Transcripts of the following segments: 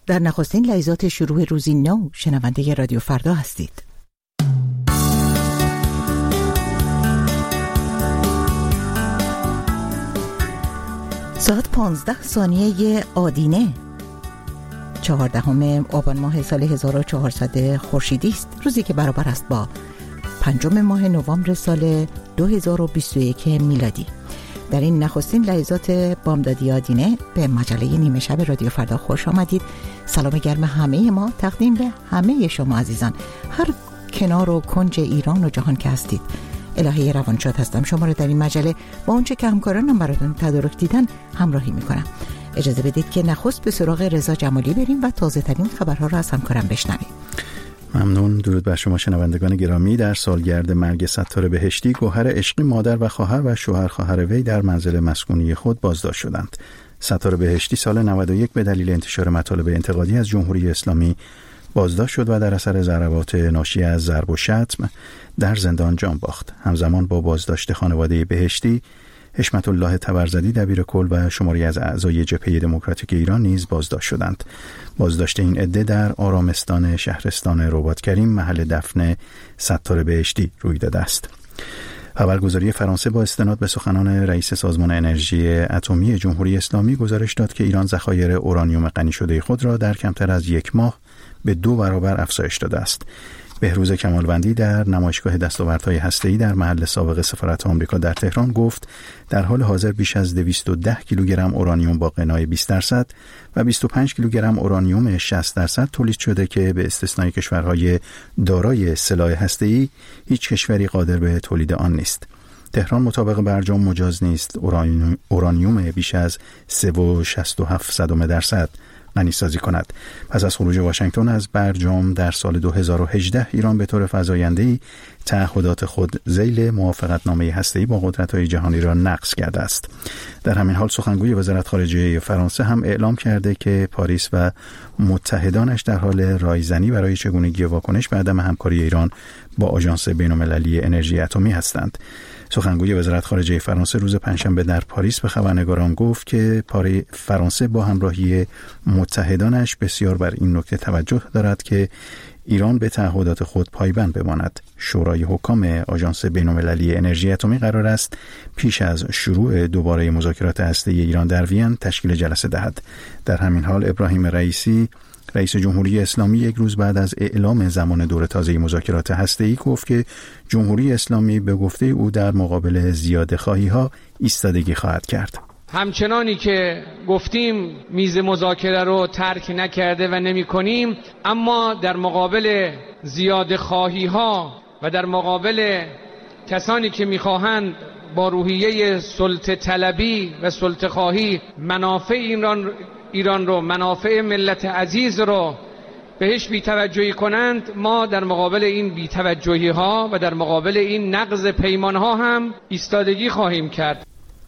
در نخستین لحظات شروع روزی نو شنونده رادیو فردا هستید. ساعت 15 ثانیه آدینه 14 آبان ماه سال 1400 خورشیدی است، روزی که برابر است با 5 ماه نوامبر سال 2021 میلادی. در این نخستین لحظات بامدادی آدینه به مجله نیمه شب رادیو فردا خوش آمدید. سلام گرم همه ما تقدیم به همه شما عزیزان هر کنار و کنج ایران و جهان که هستید. الهه روانشاد هستم، شما را در این مجله با اونچه که همکارانم براتون تدارک دیدن همراهی میکنم. اجازه بدید که نخست به سراغ رضا جمالی بریم و تازه ترین خبرها را از همکارم بشنویم. ممنون. درود بر شما شنوندگان گرامی. در سالگرد مرگ ستاره بهشتی، گوهر عشقی مادر و خواهر و شوهر خواهر وی در منزل مسکونی خود بازداشت شدند. ستاره بهشتی سال 91 به دلیل انتشار مطالب انتقادی از جمهوری اسلامی بازداشت شد و در اثر ضربات ناشی از ضرب و شتم در زندان جان باخت. همزمان با بازداشت خانواده بهشتی، حشمت الله طبرزدی دبیرکل و شماری از اعضای جبهه دموکراتیک ایران نیز بازداشت شدند. بازداشت این عده در آرامستان شهرستان رباط‌کریم محل دفن ستاره بهشتی روی داده است. خبرگزاری فرانسه با استناد به سخنان رئیس سازمان انرژی اتمی جمهوری اسلامی گزارش داد که ایران ذخایر اورانیوم غنی شده خود را در کمتر از 1 ماه به 2 برابر افزایش داده است. بهروز کمالوندی در نمایشگاه دستاوردهای هسته‌ای در محل سابق سفارت آمریکا در تهران گفت در حال حاضر بیش از 210 کیلوگرم اورانیوم با غنای 20% و 25 کیلوگرم اورانیوم 60% تولید شده که به استثنای کشورهای دارای سلاح هسته‌ای هیچ کشوری قادر به تولید آن نیست. تهران مطابق برجام مجاز نیست اورانیوم بیش از 3.67% غنی سازی کند. پس از خروج واشنگتن از برجام در سال 2018 ایران به طور فزاینده‌ای تعهدات خود ذیل موافقتنامه هسته‌ای با قدرت‌های جهانی را نقض کرده است. در همین حال سخنگوی وزارت خارجه فرانسه هم اعلام کرده که پاریس و متحدانش در حال رایزنی برای چگونگی واکنش به عدم همکاری ایران با آژانس بین‌المللی انرژی اتمی هستند. سخنگوی وزارت خارجه فرانسه روز پنجشنبه در پاریس به خبرنگاران گفت که فرانسه با همراهی متحدانش بسیار بر این نکته توجه دارد که ایران به تعهدات خود پایبند بماند. شورای حکام آژانس بین‌المللی انرژی اتمی قرار است پیش از شروع دوباره مذاکرات هسته‌ای ایران در وین تشکیل جلسه دهد. در همین حال ابراهیم رئیسی رئیس جمهوری اسلامی 1 روز بعد از اعلام زمان دور تازه مذاکرات هسته‌ای گفت که جمهوری اسلامی به گفته او در مقابل زیاده‌خواهی‌ها ایستادگی خواهد کرد. همچنانی که گفتیم میز مذاکره رو ترک نکرده و نمی کنیم، اما در مقابل زیاده‌خواهی‌ها و در مقابل کسانی که می‌خواهند با روحیه سلطه طلبی و سلطه خواهی منافع ایران رو، منافع ملت عزیز رو بهش بی‌توجهی کنند، ما در مقابل این بی‌توجهی‌ها و در مقابل این نقض پیمان‌ها هم ایستادگی خواهیم کرد.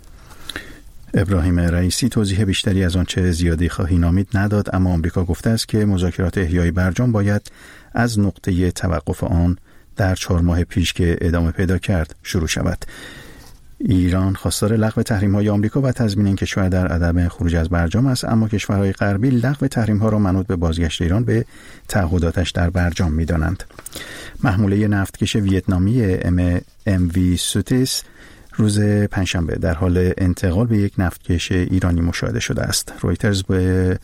ابراهیم رئیسی توضیح بیشتری از آنچه زیاده خواهی نامید نداد، اما آمریکا گفته است که مذاکرات احیای برجام باید از نقطه توقف آن در 4 ماه پیش که ادامه پیدا کرد شروع شود. ایران خواستار لغو تحریم‌های آمریکا و تضمین این کشور در عدم خروج از برجام است، اما کشورهای غربی لغو تحریم‌ها را منوط به بازگشت ایران به تعهداتش در برجام می‌دانند. محموله نفتکش ویتنامی MV سوتیس روز پنجشنبه در حال انتقال به یک نفتکش ایرانی مشاهده شده است. رویترز به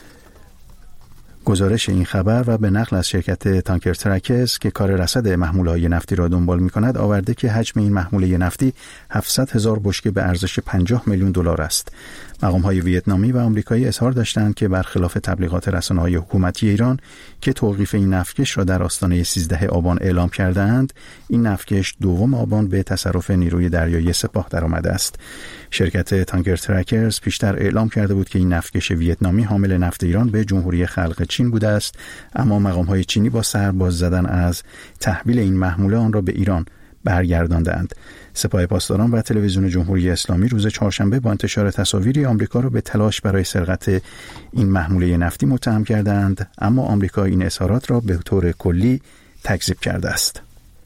گزارش این خبر و به نقل از شرکت تانکر ترکز که کار رصد محموله‌های نفتی را دنبال می‌کند آورده که حجم این محموله نفتی 700,000 بشکه به ارزش 50 میلیون دلار است. مقام‌های ویتنامی و آمریکایی اظهار داشتند که برخلاف تبلیغات رسانه‌های حکومتی ایران که توقیف این نفتکش را در آستانه 13 آبان اعلام کرده‌اند، این نفتکش 2 آبان به تصرف نیروی دریایی سپاه درآمده است. شرکت تانکر ترکرز پیشتر اعلام کرده بود که این نفتکش ویتنامی حامل نفت ایران به جمهوری خلق چین بوده است، اما مقام‌های چینی با سرباز زدن از تحویل این محموله آن را به ایران برگرداندند. سپاه پاسداران و تلویزیون جمهوری اسلامی روز چهارشنبه با انتشار تصاویری آمریکا را به تلاش برای سرقت این محموله نفتی متهم کردند، اما آمریکا این اظهارات را به طور کلی تکذیب کرده است.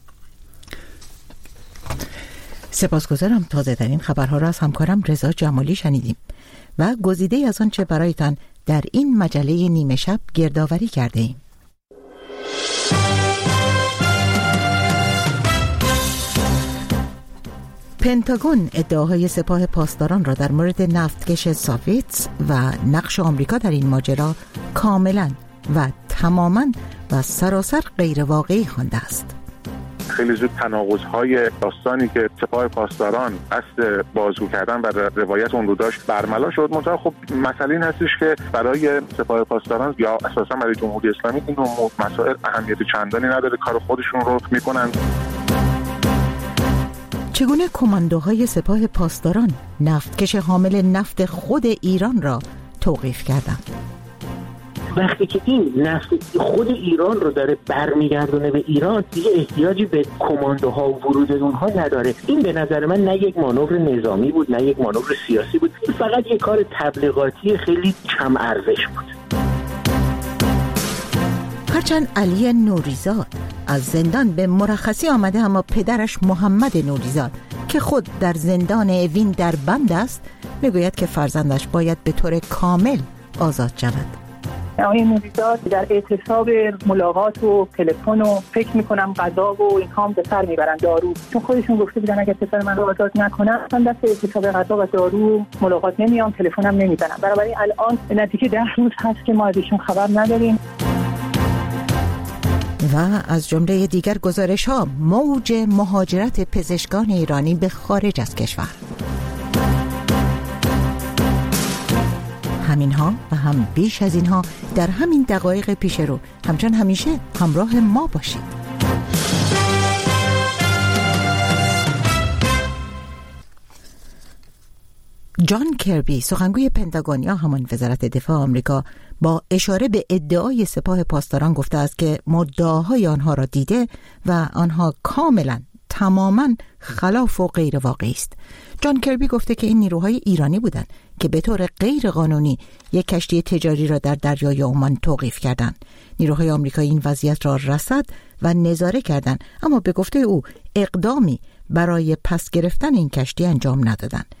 سپاسگزارم. تازه ترین خبرها را از همکارم رضا جمالی شنیدیم و گزیده از آن چه برایتان در این مجله نیمه شب گردآوری کرده ایم. پنتاگون ادعاهای سپاه پاسداران را در مورد نفتکش ساویتس و نقش آمریکا در این ماجرا کاملا و تماما و سراسر غیر واقعی خوانده است. خیلی زود تناقض‌های داستانی که سپاه پاسداران قصد بازگو کردن و روایت اون رو داشت برملا شد. منتها خب مسئله این هستش که برای سپاه پاسداران یا اساسا برای جمهوری اسلامی این مسائل اهمیت چندانی نداره، کار خودشون رو میکنن. چگونه کماندوهای سپاه پاسداران نفتکش حامل نفت خود ایران را توقیف کردند؟ وقتی که این نفت خود ایران رو داره برمیگردونه به ایران، دیگه احتیاجی به کماندوها و ورود اونها نداره. این به نظر من نه یک مانور نظامی بود نه یک مانور سیاسی بود، این فقط یک کار تبلیغاتی خیلی کم ارزش بود. هرچند علی نوریزاد از زندان به مرخصی آمده، اما پدرش محمد نوریزاد که خود در زندان اوین در بند است میگوید که فرزندش باید به طور کامل آزاد شود. آقای نوریزاد در اعتصاب ملاقات و تلفن و فکر میکنم غذا و اینها هم به سر میبرن، دارو، چون خودشون گفته بودن اگر پسر من رو آزاد نکنم من دست اعتصاب غذا و دارو ملاقات نمیام، تلفنم نمیزنم. بنابراین الان به نزدیک 10 روز هست که ما ازشون خبر نداریم. و از جمله دیگر گزارش‌ها موج مهاجرت پزشکان ایرانی به خارج از کشور. همینها و هم بیش از اینها در همین دقایق پیش رو. همچون همیشه همراه ما باشید. جان کربی، سخنگوی پنتاگون یا همان وزارت دفاع آمریکا، با اشاره به ادعای سپاه پاسداران گفته است که مدعاهای آنها را دیده و آنها کاملا تماما خلاف و غیر واقعی است. جان کربی گفته که این نیروهای ایرانی بودند که به طور غیر قانونی یک کشتی تجاری را در دریای عمان توقیف کردند. نیروهای آمریکایی این وضعیت را رصد و نظاره کردند، اما به گفته او اقدامی برای پس گرفتن این کشتی انجام ندادند.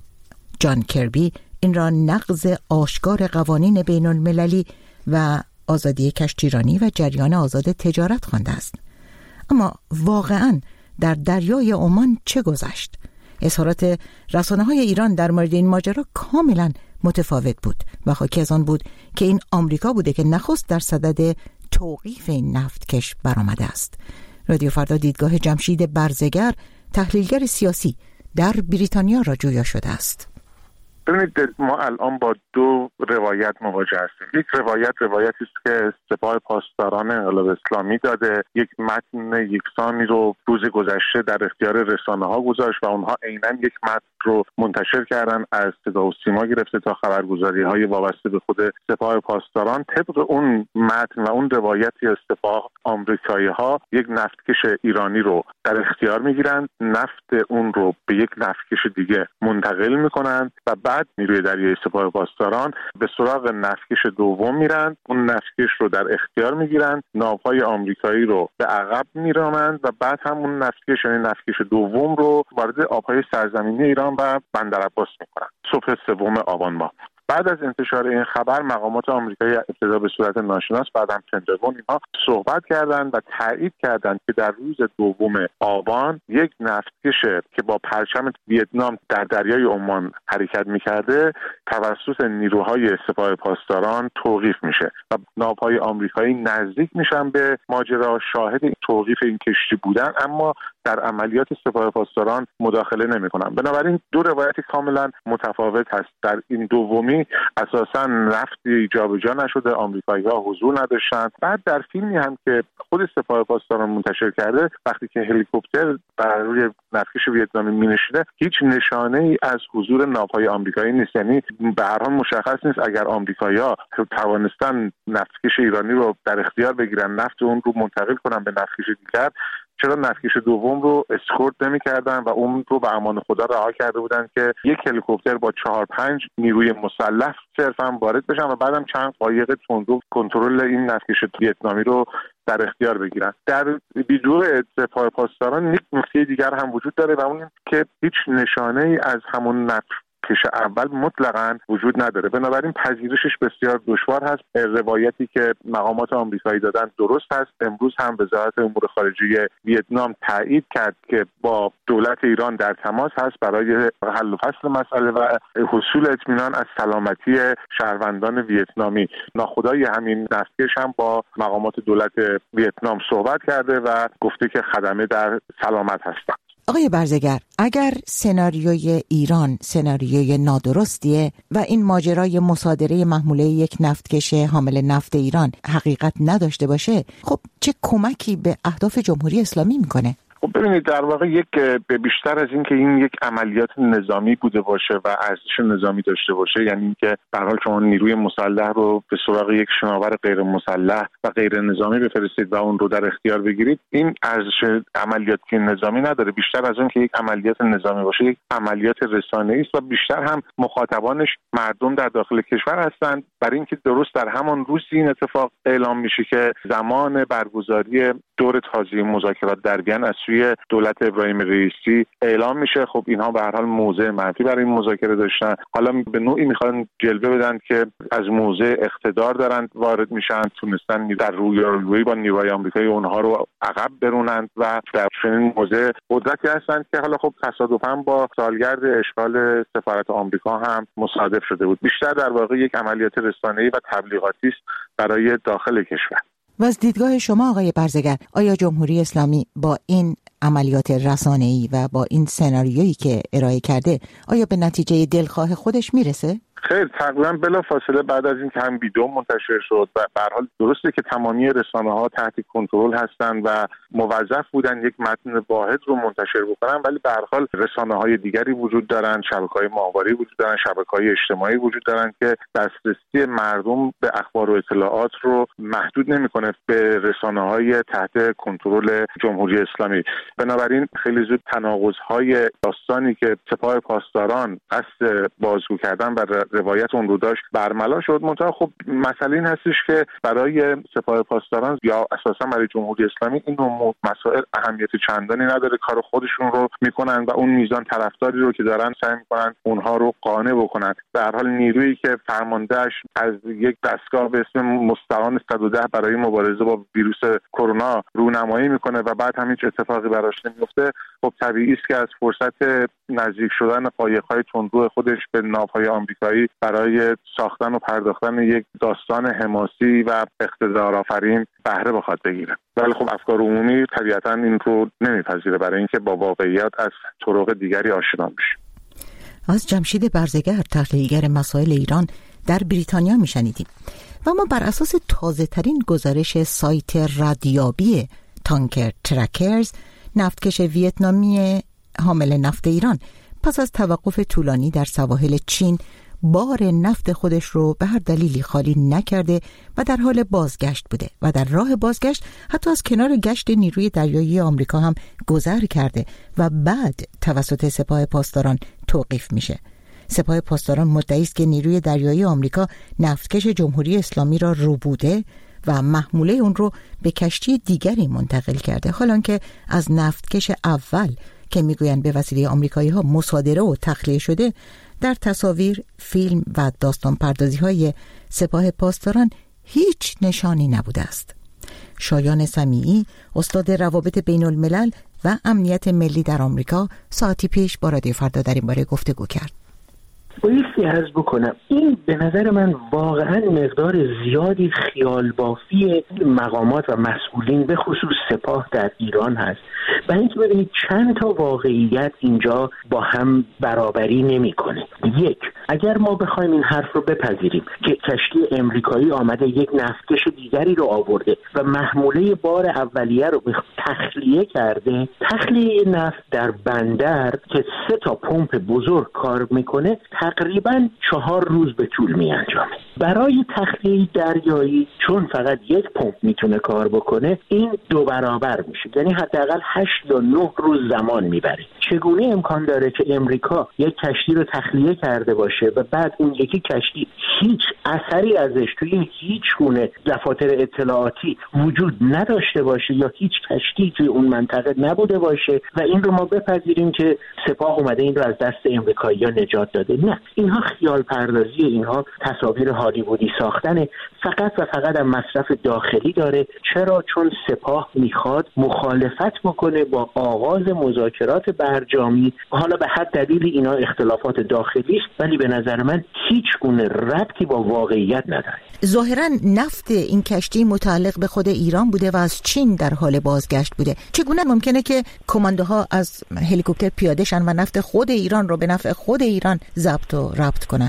جان کربی این را نقض آشکار قوانین بین المللی و آزادی کشتیرانی و جریان آزاد تجارت خوانده است. اما واقعاً در دریای عمان چه گذشت؟ اظهارات رسانه‌های ایران در مورد این ماجرا کاملا متفاوت بود و حاکی از آن بود که این آمریکا بوده که نخست در صدد توقیف این نفتکش برآمده است. رادیو فردا دیدگاه جمشید برزگر، تحلیلگر سیاسی در بریتانیا را جویا شده است. ببینید ما الان با دو روایت مواجه هستیم. یک روایتی است که سپاه پاسداران انقلاب اسلامی داده، یک متن یکسانی رو روز گذشته در اختیار رسانه‌ها گذاشت و اونها عیناً یک متن رو منتشر کردن از صدا و سیما گرفته تا خبرگزاری‌های وابسته به خود سپاه پاسداران. طبق اون متن و اون روایتی از سپاه، آمریکایی‌ها یک نفتکش ایرانی رو در اختیار می‌گیرند، نفت اون رو به یک نفتکش دیگه منتقل می‌کنند و بعد نیروی دریایی سپاه پاسداران به سراغ نفتکش دوم میرن، اون نفتکش رو در اختیار میگیرن، ناوهای آمریکایی رو به عقب میرانند و بعد هم اون نفتکش، یعنی نفتکش دوم رو وارد آبهای سرزمینی ایران و بندرعباس میکنن صبح 3 آبان ماه. بعد از انتشار این خبر مقامات آمریکایی ابتدا به صورت ناشناس، بعدم پنتاگون، اینها صحبت کردند و تایید کردند که در روز 2 آبان یک نفتکش که با پرچم ویتنام در دریای عمان حرکت می‌کرده توسط نیروهای سپاه پاسداران توقیف میشه و ناوهای آمریکایی نزدیک میشن به ماجرا، شاهد توقیف این کشتی بودن، اما در عملیات سپاه پاسداران مداخله نمی‌کنن. بنابراین دو روایت کاملا متفاوت هست. در این دومی اساساً نفتی جابجا نشده، آمریکایی‌ها حضور نداشتن. بعد در فیلمی هم که خود سپاه پاسداران منتشر کرده، وقتی که هلیکوپتر بر روی نفتکش ویتنامی می‌نشینه، هیچ نشانه‌ای از حضور ناوهای آمریکایی نیست. یعنی به هر حال مشخص نیست اگر آمریکایی‌ها توانستن نفتکش ایرانی رو در اختیار بگیرن، نفت اون رو منتقل کنن به نفتکش دیگر، چرا نفتکش دوم رو اسکورت نمی‌کردن و اون رو به امان خدا رها کرده بودن که یک هلیکوپتر با 4-5 نیروی مسلح صرفاً وارد بشن و بعدم چند قایق تندرو کنترل این نفتکش ویتنامی رو در اختیار بگیرن. در ویدیو سپاه پاسداران یک نکته دیگر هم وجود داره و اون که هیچ نشانه‌ای از همون کش اول مطلقاً وجود نداره. بنابراین پذیرشش بسیار دشوار هست. روایتی که مقامات آمریکایی دادن درست هست. امروز هم وزارت امور خارجه ویتنام تایید کرد که با دولت ایران در تماس هست برای حل و فصل مسئله و حصول اطمینان از سلامتی شهروندان ویتنامی. ناخدای همین نفتکش هم با مقامات دولت ویتنام صحبت کرده و گفته که خدمه در سلامت هستند. آقای برزگر، اگر سناریوی ایران سناریوی نادرستیه و این ماجرای مصادره محموله یک نفتکش حامل نفت ایران حقیقت نداشته باشه، خب چه کمکی به اهداف جمهوری اسلامی میکنه؟ ببینید در واقع به بیشتر از این که این یک عملیات نظامی بوده باشه و ارزش نظامی داشته باشه، یعنی اینکه به هر حال شما نیروی مسلح رو به سراغ یک شناور غیر مسلح و غیر نظامی بفرستید و اون رو در اختیار بگیرید، این ارزش عملیاتی نظامی نداره. بیشتر از اون که یک عملیات نظامی باشه، یک عملیات رسانه‌ای است و بیشتر هم مخاطبانش مردم در داخل کشور هستند. برای اینکه درست در همان روز این اتفاق اعلام میشه که زمان برگزاری دور تازه مذاکرات در وین از سوی دولت ابراهیم رئیسی اعلام میشه. خب اینها به هر حال موضع منفی برای این مذاکره داشتن. حالا به نوعی میخوان جلوه بدن که از موضع اقتدار دارن وارد میشن، تونستن در رویارویی با نیروهای آمریکایی اونها رو عقب برونند و در چنین موضع قدرتی هستند که حالا خب تصادفاً با سالگرد اشغال سفارت آمریکا هم مصادف شده بود. بیشتر در واقع یک عملیات رسانه‌ای و تبلیغاتی است برای داخل کشور. و از دیدگاه شما آقای برزگر، آیا جمهوری اسلامی با این عملیات رسانه‌ای و با این سناریویی که ارائه کرده آیا به نتیجه دلخواه خودش میرسه؟ خیر، تقریبا بلا فاصله بعد از این که هم ویدیو منتشر شد و به هر حال درسته که تمامی رسانه‌ها تحت کنترل هستند و موظف بودن یک متن واحد رو منتشر بکنن، ولی به هر حال رسانه‌های دیگری وجود دارن، شبکه‌های ماهواره وجود دارن، شبکه‌های اجتماعی وجود دارن که دسترسی مردم به اخبار و اطلاعات رو محدود نمی‌کنه به رسانه‌های تحت کنترل جمهوری اسلامی. بنابراین خیلی زود تناقض‌های داستانی که سپاه پاسداران قصد بازگو کردن و روایت اون رو داشت برملا شد. منتها خب مسئله این هستش که برای سپاه پاسداران یا اساسا برای جمهوری اسلامی این مسائل اهمیت چندانی نداره. کار خودشون رو میکنن و اون میزان طرفداری رو که دارن سعی میکنن اونها رو قانع بکنن. به هر حال نیرویی که فرماندهش از یک دستگاه به اسم مستعان 110 برای مبارزه با ویروس کرونا رونمایی میکنه و بعد هم هیچ اتفاقی براش نمیفته، خب طبیعی است که از فرصت نزدیک شدن قایق‌های تندرو خودش به ناوهای آمریکایی برای ساختن و پرداختن یک داستان حماسی و اقتدارآفرین بهره بخواد بگیره. ولی خب افکار عمومی طبیعتاً این رو نمیپذیره، برای اینکه با واقعیت از طرق دیگری آشنا میشه. از جمشید برزگر، تحلیلگر مسائل ایران در بریتانیا میشنیدیم. و ما بر اساس تازه ترین گزارش سایت ردیابی تانکر ترکرز، نفتکش ویتنامی حامل نفت ایران پس از توقف طولانی در سواحل چین بار نفت خودش رو به هر دلیلی خالی نکرده و در حال بازگشت بوده و در راه بازگشت حتی از کنار گشت نیروی دریایی آمریکا هم گذر کرده و بعد توسط سپاه پاسداران توقیف میشه. سپاه پاسداران مدعی است که نیروی دریایی آمریکا نفتکش جمهوری اسلامی را ربوده و محموله اون رو به کشتی دیگری منتقل کرده، حالان که از نفتکش اول که میگویند به وسیله آمریکایی ها مصادره و تخلیه شده در تصاویر، فیلم و داستان پردازی های سپاه پاسداران هیچ نشانی نبوده است. شایان سمیعی، استاد روابط بین الملل و امنیت ملی در آمریکا، ساعتی پیش با رادیو فردا در این باره گفتگو کرد. بایستی عرض بکنم این به نظر من واقعا مقدار زیادی خیال بافی مقامات و مسئولین به خصوص سپاه در ایران هست و اینکه ببینید چند تا واقعیت اینجا با هم برابری نمی‌کنه. یک، اگر ما بخوایم این حرف رو بپذیریم که کشتی امریکایی آمده یک نفتکش دیگری رو آورده و محموله بار اولیه رو تخلیه کرده، تخلیه نفت در بندر که 3 تا پمپ بزرگ کار میکنه تقریباً 4 روز به طول می انجامه. برای تخلیه دریایی چون فقط یک پمپ میتونه کار بکنه این 2 برابر میشه، یعنی حداقل 8 یا 9 روز زمان میبره. چگونه امکان داره که امریکا یک کشتی رو تخلیه کرده باشه و بعد اون یکی کشتی هیچ اثری ازش توی هیچ گونه دفاتر اطلاعاتی وجود نداشته باشه یا هیچ کشتی توی اون منطقه نبوده باشه و این رو ما بپذیریم که سپاه اومده این رو از دست امریکایی‌ها نجات داده؟ نه، اینها خیال پردازی، اینها تصاویر هالیوودی ساختنه، فقط و فقط از مصرف داخلی داره. چرا؟ چون سپاه میخواد مخالفت بکنه با آغاز مذاکرات برجامی. حالا به هر دلیلی اینا اختلافات داخلی است، ولی به نظر من هیچ گونه ربطی با واقعیت نداره. ظاهراً نفت این کشتی متعلق به خود ایران بوده و از چین در حال بازگشت بوده. چگونه ممکنه که کماندوها از هلیکوپتر پیاده شن و نفت خود ایران رو به نفع خود ایران ضبط و ربط کنن؟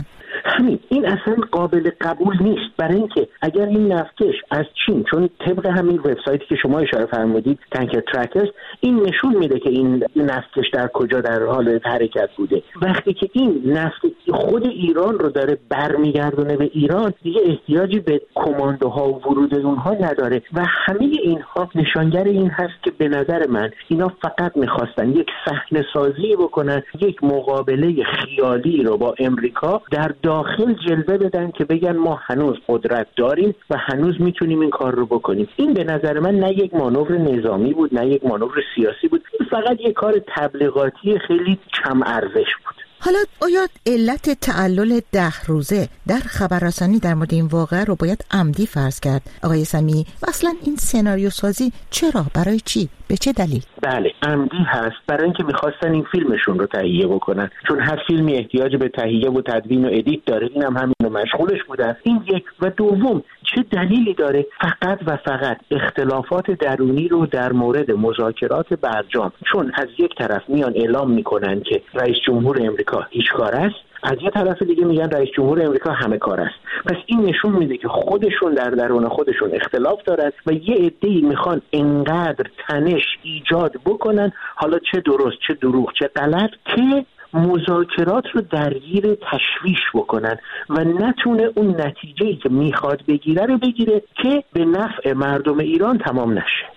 این اصلا قابل قبول نیست، برای اینکه اگر این نفتکش از چین، چون طبق همین وبسایتی که شما اشاره فرمودید تانکر ترکرز، این نشون میده که این نفتکش در کجا در حال حرکت بوده. وقتی که این نفت خود ایران رو داره برمیگردونه به ایران، دیگه احتیاجی به کماندوها و ورود اونها نداره و همه اینها نشانگر این هست که به نظر من اینا فقط میخواستن یک صحنه سازی بکنن، یک مقابله خیالی رو با امریکا در داخل جلوه بدن که بگن ما هنوز قدرت داریم و هنوز میتونیم این کار رو بکنیم. این به نظر من نه یک مانور نظامی بود، نه یک مانور سیاسی بود، این فقط یک کار تبلیغاتی خیلی کم ارزش بود. حالا آیا علت تعلل 10 روزه در خبررسانی در مورد این واقعه رو باید عمدی فرض کرد آقای سمیعی؟ و اصلا این سناریو سازی چرا؟ برای چی؟ به چه دلیل؟ بله، عمدی هست، برای اینکه میخواستن این فیلمشون رو تهیه بکنن، چون هر فیلمی احتیاج به تهیه و تدوین و ادیت داره، اینم همین رو مشغولش بودن. این یک. و دوم، چه دلیلی داره فقط و فقط اختلافات درونی رو در مورد مذاکرات برجام، چون از یک طرف میان اعلام میکنن که رئیس جمهور امریکا هیچ کار است، از یه طرف دیگه میگن رئیس جمهور امریکا همه کار است. پس این نشون میده که خودشون در درون خودشون اختلاف دارن و یه عده‌ای میخوان انقدر تنش ایجاد بکنن، حالا چه درست چه دروغ چه غلط، که مذاکرات رو درگیر تشویش بکنن و نتونه اون نتیجه‌ای که میخواد بگیره رو بگیره که به نفع مردم ایران تمام نشه.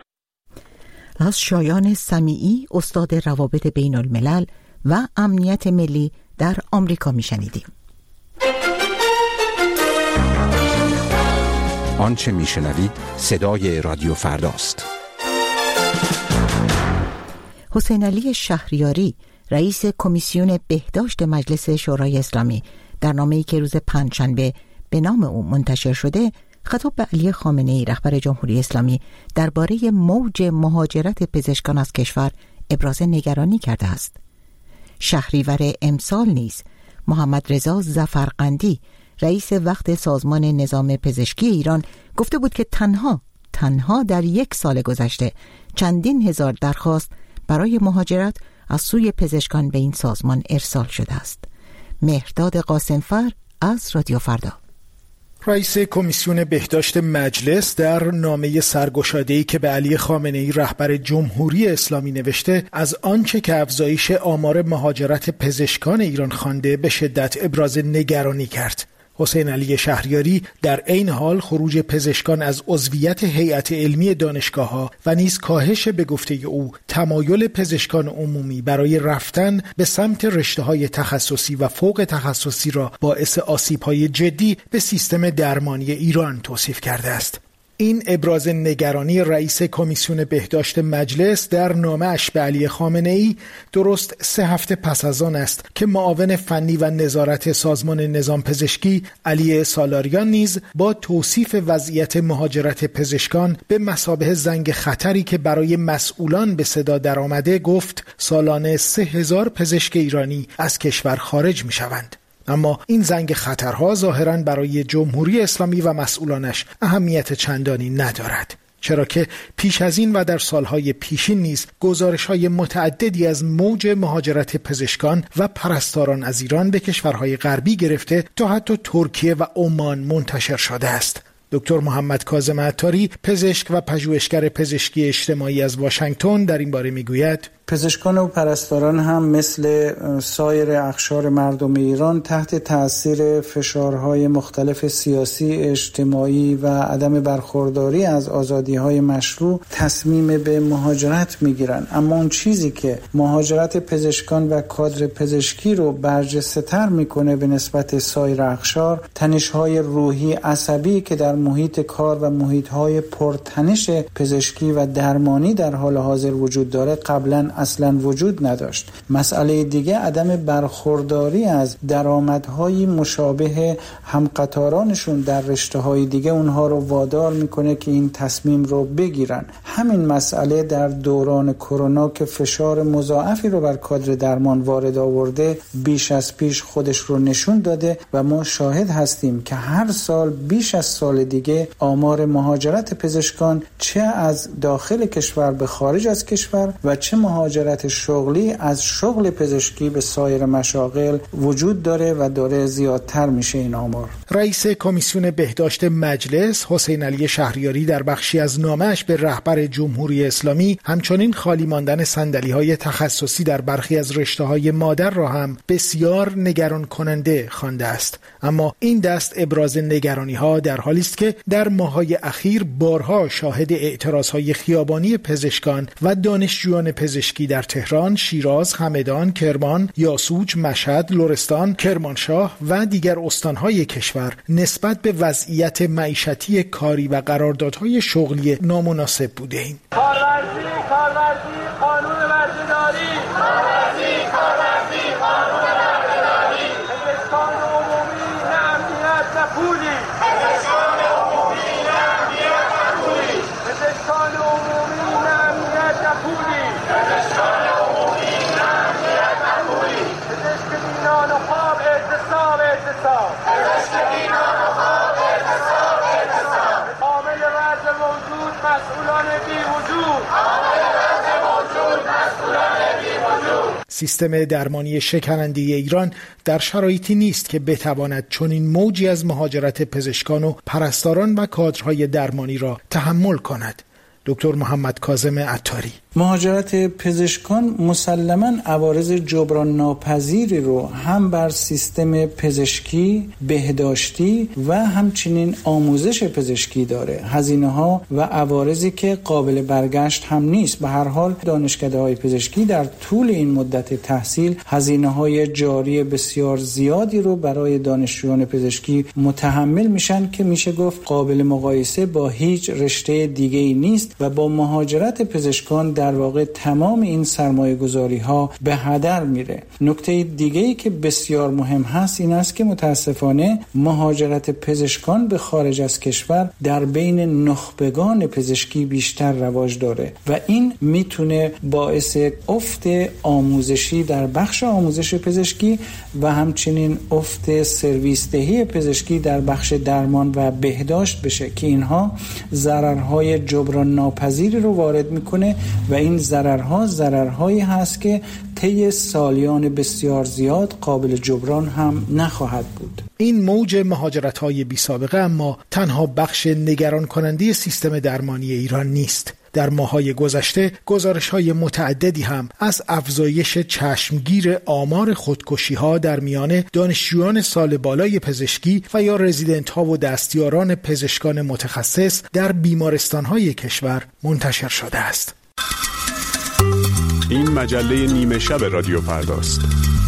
از شایان سمیعی، استاد روابط بین الملل و امنیت ملی در آمریکا میشنیدیم. آنچه میشنوید صدای رادیو فرداست. حسین علی شهریاری، رئیس کمیسیون بهداشت مجلس شورای اسلامی، در نامه‌ای که روز پنجشنبه به نام او منتشر شده، خطاب به علی خامنه‌ای رهبر جمهوری اسلامی درباره موج مهاجرت پزشکان از کشور ابراز نگرانی کرده است. شهریور امسال نیز محمد رضا ظفرقندی، رئیس وقت سازمان نظام پزشکی ایران، گفته بود که تنها در 1 سال گذشته چندین هزار درخواست برای مهاجرت از سوی پزشکان به این سازمان ارسال شده است. مهرداد قاسمفر از رادیو فردا. رئیس کمیسیون بهداشت مجلس در نامه سرگشاده‌ای که به علی خامنه‌ای رهبر جمهوری اسلامی نوشته، از آنچه که افزایش آمار مهاجرت پزشکان ایران خوانده به شدت ابراز نگرانی کرد. حسین علی شهریاری در عین حال خروج پزشکان از عضویت هیئت علمی دانشگاه‌ها و نیز کاهش به گفته او تمایل پزشکان عمومی برای رفتن به سمت رشته‌های تخصصی و فوق تخصصی را باعث آسیب‌های جدی به سیستم درمانی ایران توصیف کرده است. این ابراز نگرانی رئیس کمیسیون بهداشت مجلس در نامه‌اش به علی خامنه‌ای درست 3 هفته پس از آن است که معاون فنی و نظارت سازمان نظام پزشکی علی سالاریان نیز با توصیف وضعیت مهاجرت پزشکان به مثابه زنگ خطری که برای مسئولان به صدا درآمده گفت سالانه 3000 پزشک ایرانی از کشور خارج می‌شوند. اما این زنگ خطرها ظاهراً برای جمهوری اسلامی و مسئولانش اهمیت چندانی ندارد، چرا که پیش از این و در سالهای پیشین نیز گزارش‌های متعددی از موج مهاجرت پزشکان و پرستاران از ایران به کشورهای غربی گرفته تا حتی ترکیه و عمان منتشر شده است. دکتر محمد کاظم عطاری، پزشک و پژوهشگر پزشکی اجتماعی از واشنگتن، در این باره میگوید: پزشکان و پرستاران هم مثل سایر اقشار مردم ایران تحت تأثیر فشارهای مختلف سیاسی، اجتماعی و عدم برخورداری از آزادی‌های مشروع تصمیم به مهاجرت میگیرن. اما اون چیزی که مهاجرت پزشکان و کادر پزشکی رو برجسته‌تر میکنه به نسبت سایر اقشار، تنش‌های روحی عصبی که در محیط کار و محیط‌های پرتنش پزشکی و درمانی در حال حاضر وجود داره قبلا اصلا وجود نداشت. مسئله دیگه عدم برخورداری از درآمدهای مشابه همقطارانشون در رشته‌های دیگه اونها رو وادار میکنه که این تصمیم رو بگیرن. همین مسئله در دوران کرونا که فشار مضاعفی رو بر کادر درمان وارد آورده بیش از پیش خودش رو نشون داده و ما شاهد هستیم که هر سال بیش از سال دیگه آمار مهاجرت پزشکان چه از داخل کشور به خارج از کشور و چه مهاجرت شغلی از شغل پزشکی به سایر مشاغل وجود داره و داره زیادتر میشه این آمار. رئیس کمیسیون بهداشت مجلس حسین علی شهریاری در بخشی از نامه‌اش به رهبر جمهوری اسلامی همچنین خالی ماندن صندلی‌های تخصصی در برخی از رشته‌های مادر را هم بسیار نگران کننده خوانده است. اما این دست ابراز نگرانی‌ها در حالی است که در ماه‌های اخیر بارها شاهد اعتراض‌های خیابانی پزشکان و دانشجویان پزشکی در تهران، شیراز، همدان، کرمان، یاسوج، مشهد، لرستان، کرمانشاه و دیگر استان‌های کشور نسبت به وضعیت معیشتی کاری و قراردادهای شغلی نامناسب بوده‌ایم. کارورزی، قانون ورزیداری، کارورزی، قانون ورزیداری، پزشکان عمومی نه امنیت نه پولی، پزشکان عمومی نه امنیت نه پولی، پزشکان عمومی نه امنیت نه پولی، پزشکان عمومی نه امنیت نه پولی، پزشک بینان و خواب اعتصاب، پزشک بینان و خواب اعتصاب، عامل وضع موجود مسئولان بی وجود، سیستم درمانی شکننده ایران در شرایطی نیست که بتواند چنین موجی از مهاجرت پزشکان و پرستاران و کادرهای درمانی را تحمل کند. دکتر محمد کاظم عطاری: مهاجرت پزشکان مسلماً عوارض جبران ناپذیری رو هم بر سیستم پزشکی، بهداشتی و همچنین آموزش پزشکی داره. هزینه‌ها و عوارضی که قابل برگشت هم نیست. به هر حال دانشکده‌های پزشکی در طول این مدت تحصیل هزینه‌های جاری بسیار زیادی رو برای دانشجویان پزشکی متحمل میشن که میشه گفت قابل مقایسه با هیچ رشته دیگه‌ای نیست و با مهاجرت پزشکان در واقع تمام این سرمایه‌گذاری‌ها به هدر میره. نکته دیگه‌ای که بسیار مهم هست این است که متاسفانه مهاجرت پزشکان به خارج از کشور در بین نخبگان پزشکی بیشتر رواج داره و این میتونه باعث افت آموزشی در بخش آموزش پزشکی و همچنین افت سرویس دهی پزشکی در بخش درمان و بهداشت بشه که اینها ضررهای جبران ناپذیری رو وارد میکنه و این ضررهایی هست که طی سالیان بسیار زیاد قابل جبران هم نخواهد بود. این موج مهاجرت‌های بی‌سابقه اما تنها بخش نگران کننده سیستم درمانی ایران نیست. در ماه‌های گذشته گزارش‌های متعددی هم از افزایش چشمگیر آمار خودکشی‌ها در میان دانشجویان سال بالای پزشکی و یا رزیدنت‌ها و دستیاران پزشکان متخصص در بیمارستان‌های کشور منتشر شده است. این مجله نیمه شب رادیو فرداست.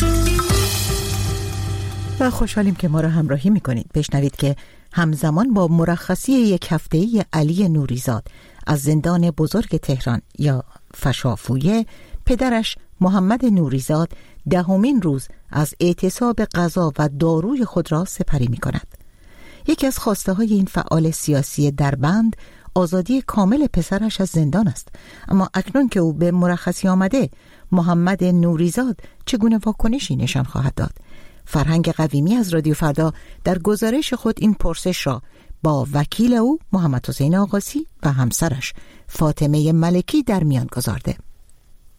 و خوشحالیم که ما را همراهی می‌کنید. بشنوید که همزمان با مرخصی یک هفته‌ای علی نوریزاد از زندان بزرگ تهران یا فشافویه، پدرش محمد نوریزاد 10مین روز از اعتصاب غذا و داروی خود را سپری می‌کند. یکی از خواسته های این فعال سیاسی دربند آزادی کامل پسرش از زندان است. اما اکنون که او به مرخصی آمده، محمد نوریزاد چگونه واکنشی نشان خواهد داد؟ فرهنگ قویمی از رادیو فردا در گزارش خود این پرسش را با وکیل او محمد حسین آقاسی و همسرش فاطمه ملکی در میان گذارده.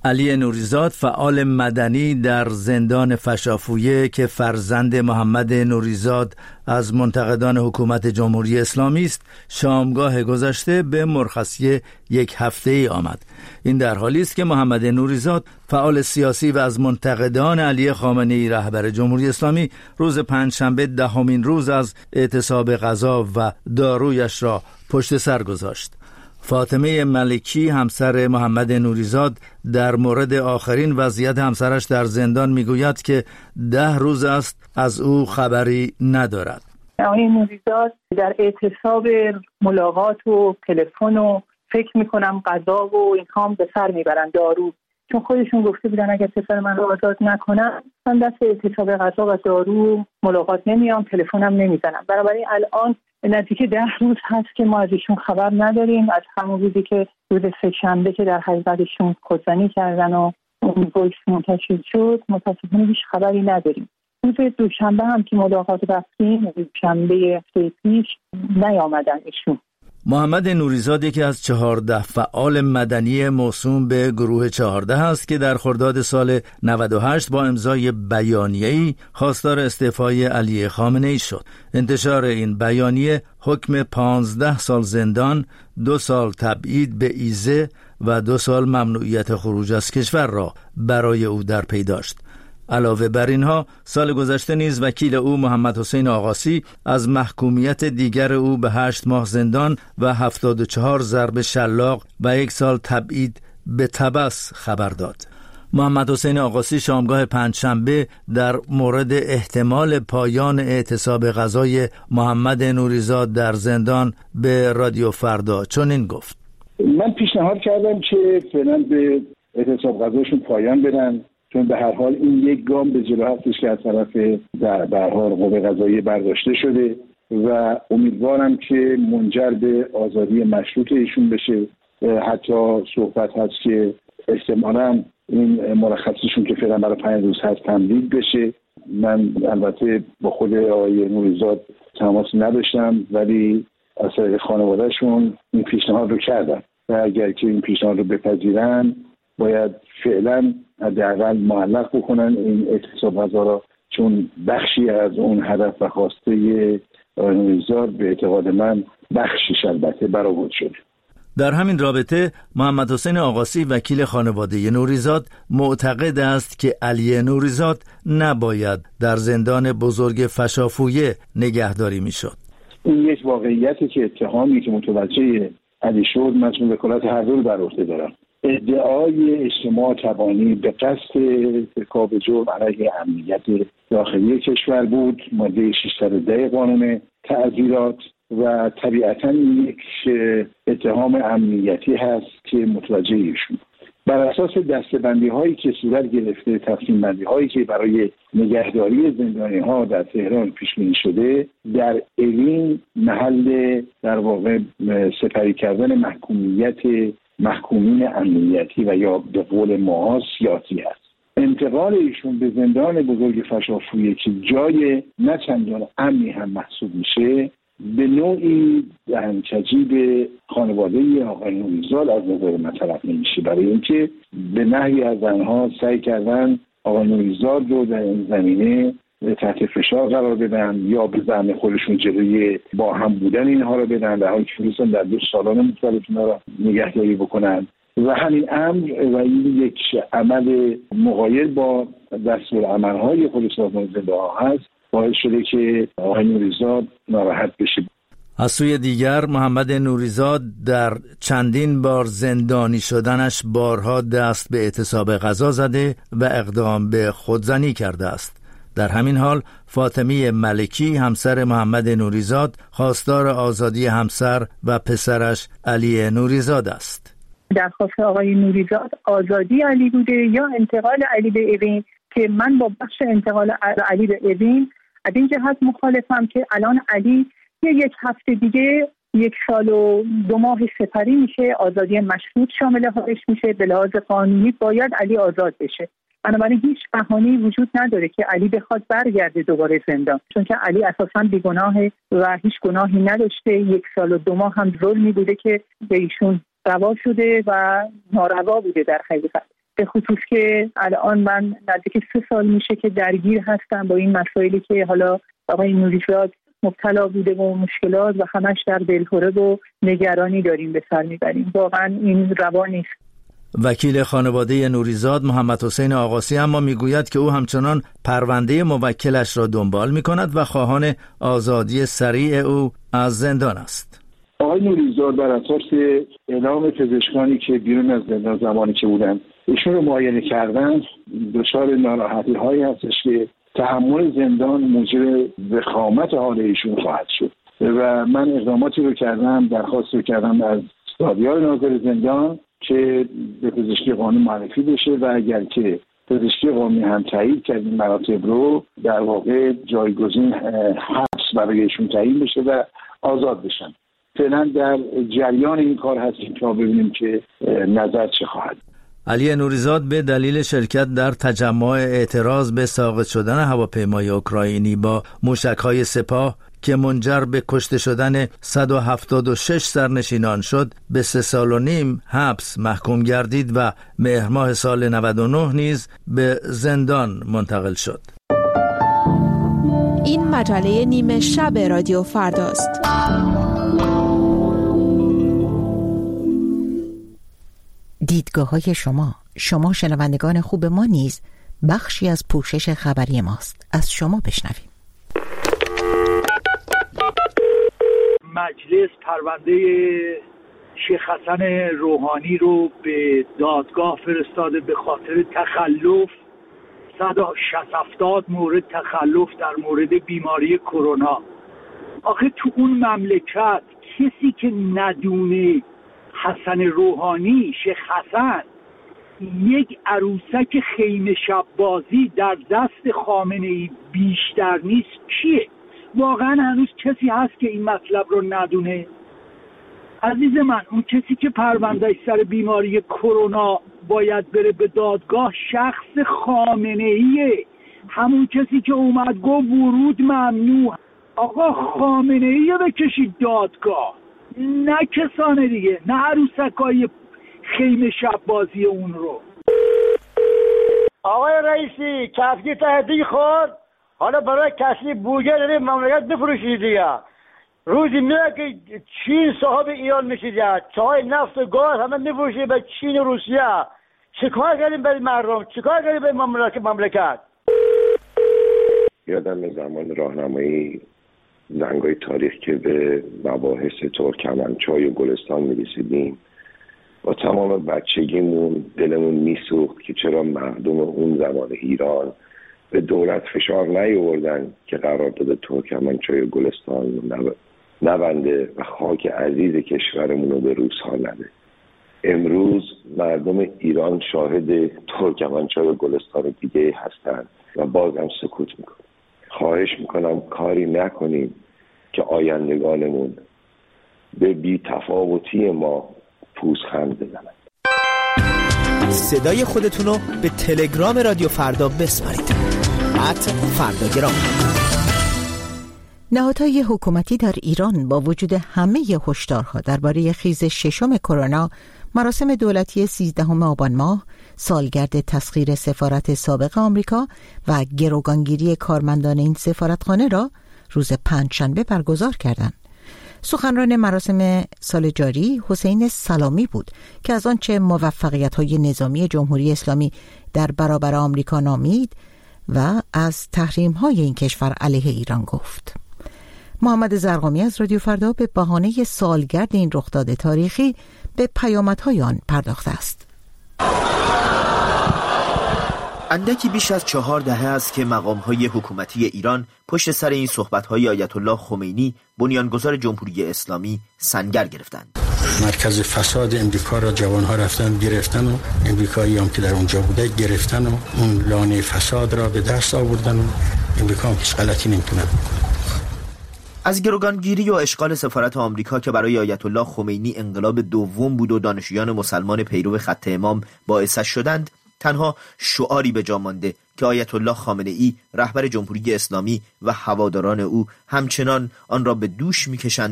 علی نوریزاد فعال مدنی در زندان فشافویه که فرزند محمد نوریزاد از منتقدان حکومت جمهوری اسلامی است، شامگاه گذشته به مرخصی 1 هفته‌ای آمد. این در حالی است که محمد نوریزاد فعال سیاسی و از منتقدان علی خامنه‌ای رهبر جمهوری اسلامی روز پنجشنبه 10مین روز از اعتصاب غذا و دارویش را پشت سر گذاشت. فاطمه ملکی همسر محمد نوریزاد در مورد آخرین وضعیت همسرش در زندان میگوید که 10 روز است از او خبری ندارد. آقای نوریزاد در اعتصاب ملاقات و تلفن و فکر میکنم غذا و اینها هم به سر میبرن، دارو، چون خودشون گفته بودن اگر پسر من رو آزاد نکنن من دست اعتصاب غذا و دارو ملاقات نمیام، تلفنم نمیزنم. بنابراین الان نزدیک 10 روز هست که ما از ایشون خبر نداریم. از همون روزی که روز سه‌شنبه که در حقیقتشون خودزنی کردن و اون وایس منتشر شد متاسفانه هیچ خبری نداریم. روز دوشنبه هم که ملاقات رفتیم، دوشنبه هفته پیش، نیامدن ایشون. محمد نوریزاد یکی از 14 فعال مدنی موسوم به گروه 14 است که در خرداد سال 98 با امضای بیانیه‌ای خواستار استعفای علی خامنه‌ای شد. انتشار این بیانیه حکم 15 سال زندان، 2 سال تبعید به ایزه و 2 سال ممنوعیت خروج از کشور را برای او در پی داشت. علاوه بر اینها سال گذشته نیز وکیل او محمد حسین آقاسی از محکومیت دیگر او به 8 ماه زندان و 74 ضرب شلاق و 1 سال تبعید به تبس خبر داد. محمد حسین آقاسی شامگاه پنجشنبه در مورد احتمال پایان اعتصاب غذای محمد نوریزاد در زندان به رادیو فردا چنین گفت: من پیشنهاد کردم که فعلا به اعتصاب غذاشون پایان بدن، چون به هر حال این یک گام به جلو هستش که از طرف به هر حال قوه قضاییه برداشته شده و امیدوارم که منجر به آزادی مشروط ایشون بشه. حتی صحبت هست که احتمالاً این مرخصیشون که فعلا برای 5 روز هست تمدید بشه. من البته با خود آقای نوریزاد تماس نداشتم، ولی از طریق خانوادهشون این پیشنهاد رو کردم و اگر که این پیشنهاد رو بپذیرن باید فعلا حداقل معلق بکنن این اعتصاب غذا را، چون بخشی از اون هدف و خواسته نوریزاد به اعتقاد من بخشیش البته برآورد شده. در همین رابطه محمد حسین آقاسی وکیل خانواده نوریزاد معتقد است که علی نوریزاد نباید در زندان بزرگ فشافویه نگهداری میشد. این یک واقعیتی که اتهامی که متوجه علی شد من چون وکالت هر دو بر عهده دارم. ادعای اجتماع تبانی به قصد ارتکاب جرم علیه امنیت داخلی کشور بود، ماده 610 قانون تعزیرات، و طبیعتاً یک اتهام امنیتی هست که متوجه ایشون بر اساس دسته‌بندی هایی که صورت گرفته، تقسیم بندی هایی که برای نگهداری زندانی ها در تهران پیش بینی شده، در اوین محل در واقع سپری کردن محکومیت محکومین امنیتی و یا به قول ما سیاسی است. انتقال ایشون به زندان بزرگ فشافویه که جای نه چندان امنی هم محسوب میشه، به نوعی دهنکجی به خانواده آقای نوریزاد از نظر من طرف نمیشه، برای اینکه به نحوی از آنها سعی کردن آقای نوریزاد رو در این زمینه تحت فشار قرار بدن یا به زعم خودشون جلوی با هم بودن اینها رو بدن، در حالی که می‌خواستن در 2 سالان مختلف اینا رو نگهداری بکنن. و همین امر و این یک عمل مغایر با دستورالعمل‌های خود سازمان زندان‌ها هست، باعث شده که آقای نوریزاد ناراحت بشه. از سوی دیگر محمد نوریزاد در چندین بار زندانی شدنش بارها دست به اعتصاب غذا زده و اقدام به خودزنی کرده است. در همین حال فاطمه ملکی همسر محمد نوریزاد خواستار آزادی همسر و پسرش علی نوریزاد است. درخواست آقای نوریزاد آزادی علی بوده یا انتقال علی به اوین، که من با بخش انتقال علی به اوین از این جهت مخالفم که الان علی 1 هفته دیگه 1 سال و 2 ماه سپری میشه، آزادی مشروط شامل حالش میشه، به لحاظ قانونی باید علی آزاد بشه. بنابراین هیچ بهانه‌ای وجود نداره که علی بخواد برگرده دوباره زندان، چون که علی اساساً بیگناهه و هیچ گناهی نداشته. 1 سال و 2 ماه هم ظلمی بوده که به ایشون روا شده و ناروا بوده در حقیقت. به خصوص که الان من نزدیک 3 سال میشه که درگیر هستم با این مسائلی که حالا آقای نوریزاد مبتلا بوده و مشکلات و همش در دلهره و نگرانی داریم به سر میبریم. واقعا این روا نیست. وکیل خانواده نوریزاد محمد حسین آقاسی اما میگوید که او همچنان پرونده موکلش را دنبال میکند و خواهان آزادی سریع او از زندان است. آقای نوریزاد بر اساس اعلام پزشکانی که بیرون از زندان زمانی که بودن ایشون رو معاینه کردن، دچار ناراحتی هایی هستش که تحمل زندان موجب وخامت حال ایشون خواهد شد و من اقداماتی رو کردم، درخواست رو کردم از دادیار ناظر زندان که به پزشکی قانون معرفی بشه و اگر که پزشکی قانونی هم تایید کرد این مراتب رو، در واقع جایگزین حبس برای ایشون تعیین بشه و آزاد بشن. فعلا در جریان این کار هستیم تا ببینیم که نظر چه خواهد. علی نوریزاد به دلیل شرکت در تجمع اعتراض به ساقط شدن هواپیمای اوکراینی با موشک‌های سپاه که منجر به کشته شدن 176 سرنشینان شد به 3.5 سال حبس محکوم گردید و مهر ماه سال 99 نیز به زندان منتقل شد. این مجله نیمه شب رادیو فرداست. دیدگاه‌های شما شنوندگان خوب ما نیز بخشی از پوشش خبری ماست. از شما بشنویم. مجلس پرونده شیخ حسن روحانی رو به دادگاه فرستاده به خاطر تخلف. 160 مورد تخلف در مورد بیماری کرونا. آخه تو اون مملکت کسی که ندونه حسن روحانی، شیخ حسن، یک عروسک خیمه شب بازی در دست خامنه‌ای بیشتر نیست کیه؟ واقعا هنوز کسی هست که این مطلب رو ندونه؟ عزیز من، اون کسی که پروندهش سر بیماری کرونا باید بره به دادگاه شخص خامنه‌ایه، همون کسی که اومد گفت ورود ممنوع. آقا خامنه‌ای رو بکشید دادگاه، نه کسانه دیگه، نه عروسکای خیمه شب بازی اون رو. آقای رئیسی کفگی تهدی خورد، حالا برای کسی بوجه داریم مملکت بفروشید دیگه. روزی میره که چین صاحب ایران میشه دیگه، چای نفت و گاز همه میفروشید به چین و روسیه. چیکار کردیم برای مردم؟ چیکار کردیم برای مملکت؟ یادم زمان راهنمایی زنگای تاریخ که به مباحث ترکمنچای و گلستان میرسیدیم، با تمام بچگیمون دلمون میسوخت که چرا مردم اون زمان ایران به دولت فشار نیاوردن که قرارداد ترکمنچای و گلستان رو نبنده و خاک عزیز کشورمون رو به روس‌ها نده. امروز مردم ایران شاهد ترکمنچای و گلستان دیگه هستند و بازم سکوت میکنن. خواهش میکنم کاری نکنیم که آیندگانمون به بی تفاوتی ما پوزخند بزنن. صدای خودتونو به تلگرام رادیو فردا بسپارید. @فرداگرام. نهادهای حکومتی در ایران با وجود همه هشدارها درباره خیز ششم کرونا، مراسم دولتی 13 آبان ماه، سالگرد تسخیر سفارت سابق آمریکا و گروگانگیری کارمندان این سفارتخانه را روز پنجشنبه برگزار کردند. سخنران مراسم سال جاری حسین سلامی بود که از آنچه موفقیت‌های نظامی جمهوری اسلامی در برابر آمریکا نامید و از تحریم‌های این کشور علیه ایران گفت. محمد زرقامی از رادیو فردا به بهانه سالگرد این رخداد تاریخی به پیامدهای آن پرداخته است. اندکی بیش از 4 دهه است که مقام‌های حکومتی ایران پشت سر این صحبت‌های آیت الله خمینی بنیانگذار جمهوری اسلامی سنگر گرفتند. مرکز فساد امریکا را جوان‌ها رفتن گرفتن و امریکایی هم که در اونجا بوده گرفتن و اون لانه فساد را به دست آوردن و امریکا هم هیچ غلطی نمی‌تونه بکنه. از گروگانگیری و اشغال سفارت آمریکا که برای آیت الله خمینی انقلاب دوم بود و دانشجویان مسلمان پیرو خط امام باعثش شدند، تنها شعاری به جا مانده که آیت الله خامنه‌ای رهبر جمهوری اسلامی و هواداران او همچنان آن را به دوش می‌کشند و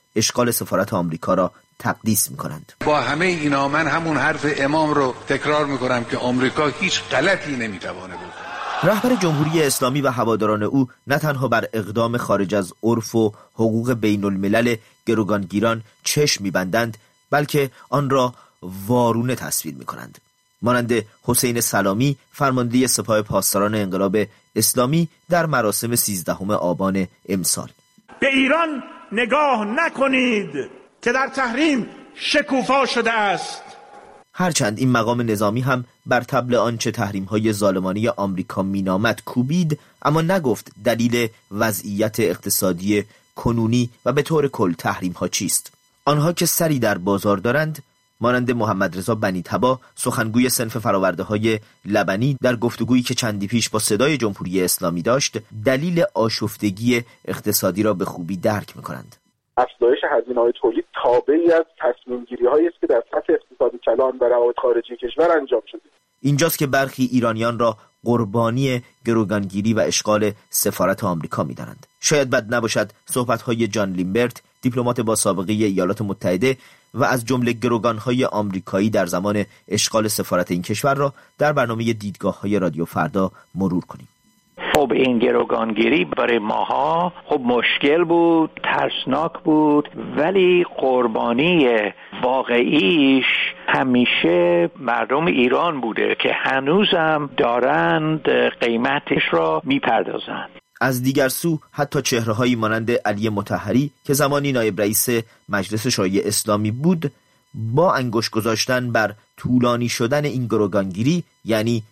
اشغال سفارت آمریکا را تقدیس می‌کنند. با همه اینا من همون حرف امام رو تکرار می‌کنم که آمریکا هیچ غلطی نمی‌تواند بکنه. رهبر جمهوری اسلامی و هواداران او نه تنها بر اقدام خارج از عرف و حقوق بین الملل گروگانگیران چشم می‌بندند، بلکه آن را وارونه تصویر می‌کنند. مانند حسین سلامی، فرمانده سپاه پاسداران انقلاب اسلامی در مراسم 13 آبان امسال: به ایران نگاه نکنید که در تحریم شکوفا شده است. هرچند این مقام نظامی هم بر طبل آنچه تحریم‌های ظالمانه آمریکا مینامد کوبید، اما نگفت دلیل وضعیت اقتصادی کنونی و به طور کل تحریم‌ها چیست. آنها که سری در بازار دارند، مانند محمد رضا بنی تبا، سخنگوی صنف فرآورده‌های لبنی، در گفتگویی که چندی پیش با صدای جمهوری اسلامی داشت، دلیل آشفتگی اقتصادی را به خوبی درک می‌کنند. افزایش هزینه‌های تولید تابعی از تصمیم‌گیری‌هایی است که در سطح اقتصاد کلان و روابط خارجی کشور انجام شده. اینجاست که برخی ایرانیان را قربانی گروگانگیری و اشغال سفارت آمریکا می‌دانند. شاید بد نباشد صحبت‌های جان لیمبرت، دیپلمات با سابقه ایالات متحده و از جمله گروگان‌های آمریکایی در زمان اشغال سفارت این کشور را در برنامه دیدگاه‌های رادیو فردا مرور کنیم. خب این گروگانگیری برای ماها خب مشکل بود، ترسناک بود، ولی قربانی واقعیش همیشه مردم ایران بوده که هنوزم دارند قیمتش را میپردازند. از دیگر سو حتی چهره‌هایی مانند علی مطهری که زمانی نایب رئیس مجلس شورای اسلامی بود، با انگشت گذاشتن بر طولانی شدن این گروگانگیری، یعنی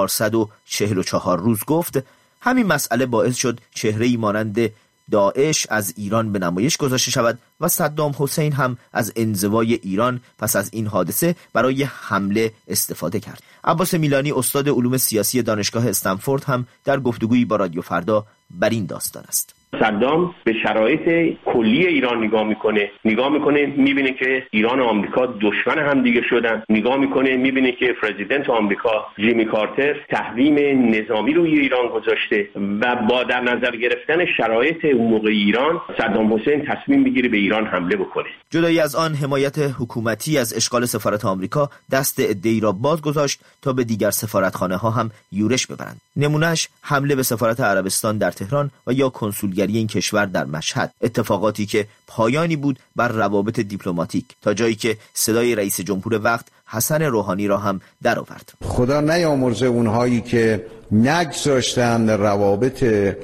444 روز، گفت همین مسئله باعث شد چهره‌ای مانند داعش از ایران به نمایش گذاشته شود و صدام حسین هم از انزوای ایران پس از این حادثه برای حمله استفاده کرد. عباس میلانی، استاد علوم سیاسی دانشگاه استنفورد، هم در گفتگویی با رادیو فردا بر این داستان است. صدام به شرایط کلی ایران نگاه میکنه میبینه که ایران و آمریکا دشمن هم دیگه شدن، نگاه میکنه میبینه که پرزیدنت آمریکا جیمی کارتر تحریم نظامی روی ایران گذاشته و با در نظر گرفتن شرایط اون موقع ایران، صدام حسین تصمیم بگیره به ایران حمله بکنه. جدایی از آن، حمایت حکومتی از اشغال سفارت آمریکا دست عده‌ای را باز گذاشت تا به دیگر سفارتخانه‌ها هم یورش ببرند. نمونهش حمله به سفارت عربستان در تهران و یا کنسولگری این کشور در مشهد، اتفاقاتی که پایانی بود بر روابط دیپلماتیک، تا جایی که صدای رئیس جمهور وقت حسن روحانی را هم درآورد. خدا نیامرزه اونهایی که نگذاشتن روابط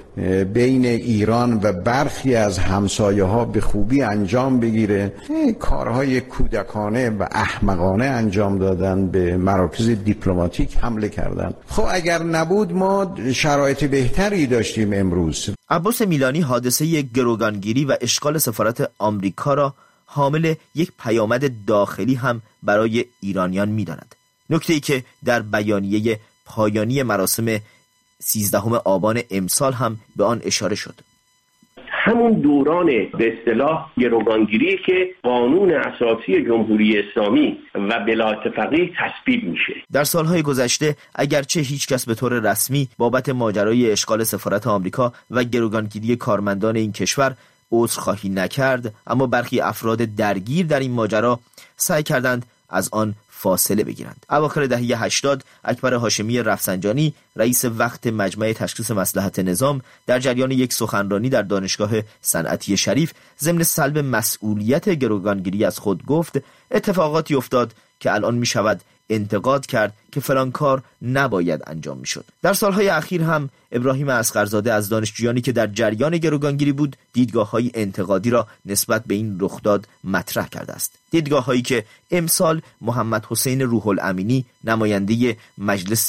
بین ایران و برخی از همسایه‌ها به خوبی انجام بگیره، کارهای کودکانه و احمقانه انجام دادن، به مراکز دیپلماتیک حمله کردن. خب اگر نبود ما شرایط بهتری داشتیم امروز. عباس میلانی حادثه گروگانگیری و اشغال سفارت آمریکا را حامل یک پیامد داخلی هم برای ایرانیان می‌داند. نکته‌ای که در بیانیه پایانی مراسم 13 آبان امسال هم به آن اشاره شد. همون دوران به اصطلاح گروگانگیری که قانون اساسی جمهوری اسلامی و ولایت فقیه تصویب میشه. در سالهای گذشته اگرچه هیچ کس به طور رسمی بابت ماجرای اشغال سفارت آمریکا و گروگانگیری کارمندان این کشور عذرخواهی نکرد، اما برخی افراد درگیر در این ماجرا سعی کردند از آن فاصله بگیرند. اواخر دهه 80 اکبر هاشمی رفسنجانی، رئیس وقت مجمع تشخیص مصلحت نظام، در جریان یک سخنرانی در دانشگاه صنعتی شریف ضمن سلب مسئولیت گروگانگیری از خود گفت اتفاقاتی افتاد که الان می شود انتقاد کرد که فلان کار نباید انجام می شد. در سالهای اخیر هم ابراهیم اصغرزاده از دانشجویانی که در جریان گروگانگیری بود دیدگاه‌های انتقادی را نسبت به این رخداد مطرح کرده است. دیدگاه‌هایی که امسال محمد حسین روح الامینی، نماینده مجلس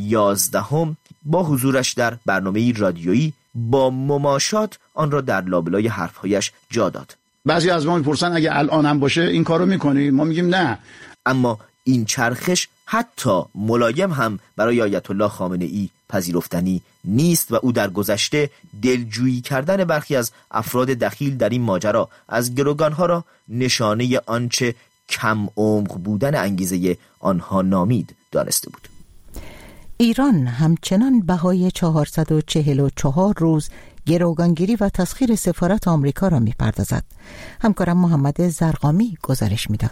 11 با حضورش در برنامه رادیویی با مماشات آن را در لابلای حرفهایش جا داد. بعضی از ما میپرسن اگه الان هم باشه این کارو میکنی؟ ما میگیم نه. اما این چرخش حتی ملایم هم برای آیت الله خامنه‌ای پذیرفتنی نیست و او در گذشته دلجویی کردن برخی از افراد دخیل در این ماجرا از گروگانها را نشانه آنچه کم عمق بودن انگیزه آنها نامید دانسته بود. ایران همچنان بهای 444 روز گروگانگیری و تسخیر سفارت آمریکا را می‌پردازد. همکارم محمد زرقامی گزارش می‌داد.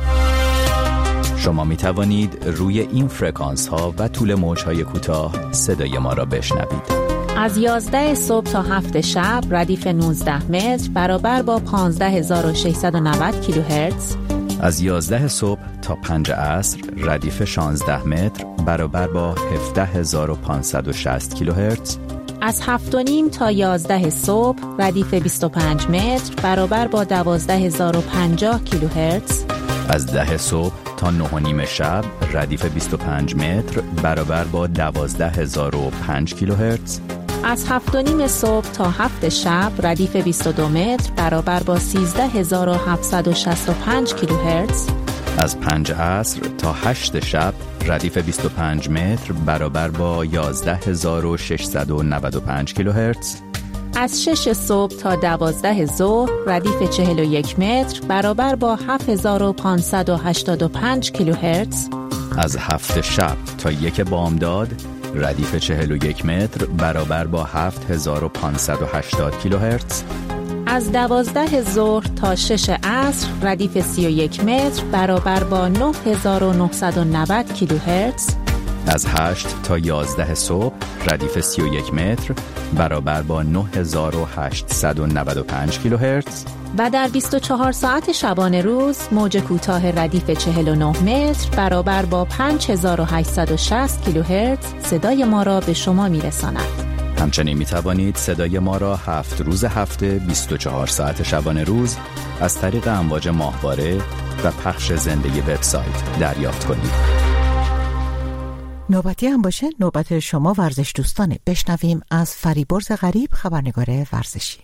شما می توانید روی این فرکانس ها و طول موج های کوتاه صدای ما را بشنوید. از 11 صبح تا 7 شب ردیف 19 متر برابر با 15690 کیلوهرتز. از 11 صبح تا 5 عصر ردیف 16 متر برابر با 17560 کیلوهرتز. از 7:30 تا 11 صبح ردیف 25 متر برابر با 12050 کیلوهرتز. از 10 صبح تا 9:30 شب ردیف 25 متر برابر با 12005 کیلوهرتز. از 7:30 صبح تا 7 شب ردیف 22 متر برابر با 13765 کیلوهرتز. از 5 عصر تا 8 شب ردیف 25 متر برابر با 11695 کیلوهرتز. از 6 صبح تا 12 ظهر ردیف 41 متر برابر با 7585 کیلوهرتز. از 7 شب تا 1 بامداد ردیف 41 متر برابر با 7580 کیلوهرتز. از 12 ظهر تا 6 عصر ردیف 31 متر برابر با 9990 کیلوهرتز. از 8 تا 11 صبح ردیف 31 متر برابر با 9895 کیلوهرتز. و در 24 ساعت شبانه روز موج کوتاه ردیف 49 متر برابر با 5860 کیلوهرتز صدای ما را به شما میرساند. همچنین می توانید صدای ما را 7 روز هفته 24 ساعت شبانه روز از طریق امواج ماهواره و پخش زنده وبسایت دریافت کنید. نوبتی هم باشه نوبت شما ورزش دوستانه. بشنویم از فریبرز غریب خبرنگار ورزشی.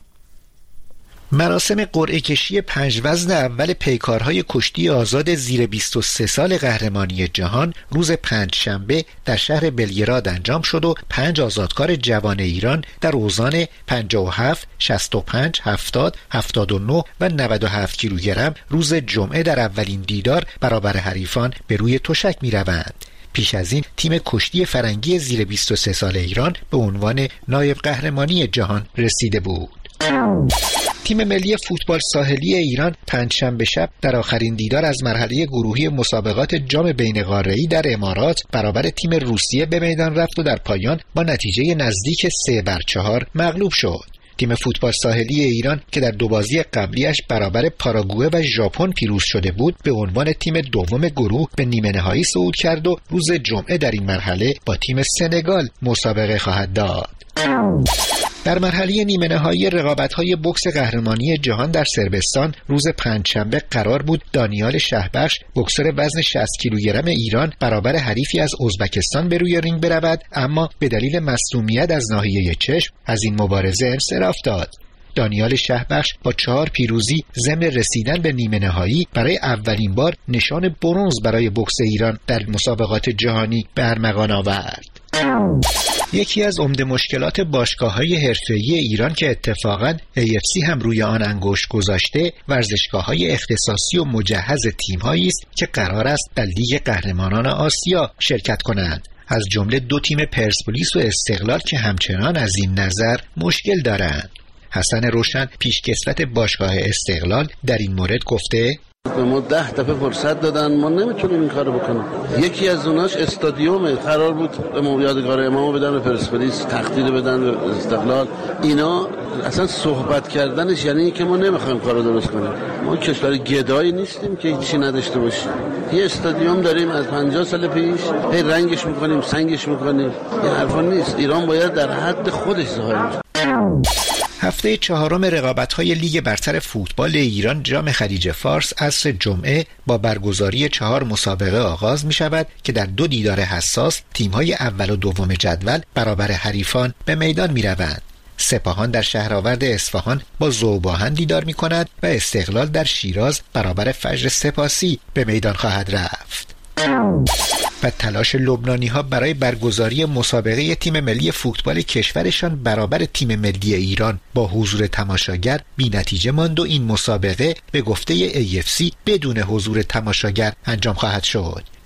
مراسم قرعه کشی 5 وزن اول پیکارهای کشتی آزاد زیر 23 سال قهرمانی جهان روز پنجشنبه در شهر بلگراد انجام شد و 5 آزادکار جوان ایران در اوزان 57 65 70 79 و 97 کیلوگرم روز جمعه در اولین دیدار برابر حریفان به روی تشک می‌روند. پیش از این تیم کشتی فرنگی زیر 23 سال ایران به عنوان نایب قهرمانی جهان رسیده بود. تیم ملی فوتبال ساحلی ایران پنجشنبه شب در آخرین دیدار از مرحله گروهی مسابقات جام بین‌قاره‌ای در امارات برابر تیم روسیه به میدان رفت و در پایان با نتیجه نزدیک 3-4 مغلوب شد. تیم فوتبال ساحلی ایران که در 2 بازی قبلیش برابر پاراگوئه و ژاپن پیروز شده بود به عنوان تیم دوم گروه به نیمه نهایی صعود کرد و روز جمعه در این مرحله با تیم سنگال مسابقه خواهد داد. در مرحله نیمه نهایی رقابت‌های بوکس قهرمانی جهان در صربستان روز پنجشنبه قرار بود دانیال شهبخش بوکسور وزن 60 کیلوگرم ایران برابر حریفی از ازبکستان به روی رینگ برود، اما به دلیل مصدومیت از ناحیه چشم از این مبارزه انصراف داد. دانیال شهبخش با 4 پیروزی ضمن رسیدن به نیمه نهایی برای اولین بار نشان برنز برای بوکس ایران در مسابقات جهانی به ارمغان آورد. یکی از عمده مشکلات باشگاه‌های حرفه‌ای ایران که اتفاقاً AFC هم روی آن انگشت گذاشته، ورزشگاه‌های اختصاصی و مجهز تیم‌هایی است که قرار است در لیگ قهرمانان آسیا شرکت کنند، از جمله 2 تیم پرسپولیس و استقلال که همچنان از این نظر مشکل دارند. حسن روشن پیشکسوت باشگاه استقلال در این مورد گفته: به ما 10 دفعه فرصت دادن، ما نمیتونیم این کارو بکنیم. یکی از اوناش استادیومه، قرار بود به ما یادگار امامو بدن به پرسپولیس، تخدیر بدن به استقلال. اینا اصلا صحبت کردنش یعنی که ما نمیخوایم کارو درست کنیم. ما کشور گدایی نیستیم که هیچی نداشته باشیم. یه استادیوم داریم از 50 سال پیش، هی رنگش میکنیم، سنگش میکنیم. این حرفا نیست. ایران باید در حد خودش ظاهر بشه. هفته 4 رقابت‌های لیگ برتر فوتبال ایران جام خلیج فارس عصر جمعه با برگزاری 4 مسابقه آغاز می شود که در 2 دیدار حساس تیم‌های اول و دوم جدول برابر حریفان به میدان می روند. سپاهان در شهرآورد اصفهان با ذوب‌آهن دیدار می کند و استقلال در شیراز برابر فجر سپاسی به میدان خواهد رفت. و تلاش لبنانی‌ها برای برگزاری مسابقه تیم ملی فوتبال کشورشان برابر تیم ملی ایران با حضور تماشاگر بی‌نتیجه ماند و این مسابقه به گفته AFC بدون حضور تماشاگر انجام خواهد شد.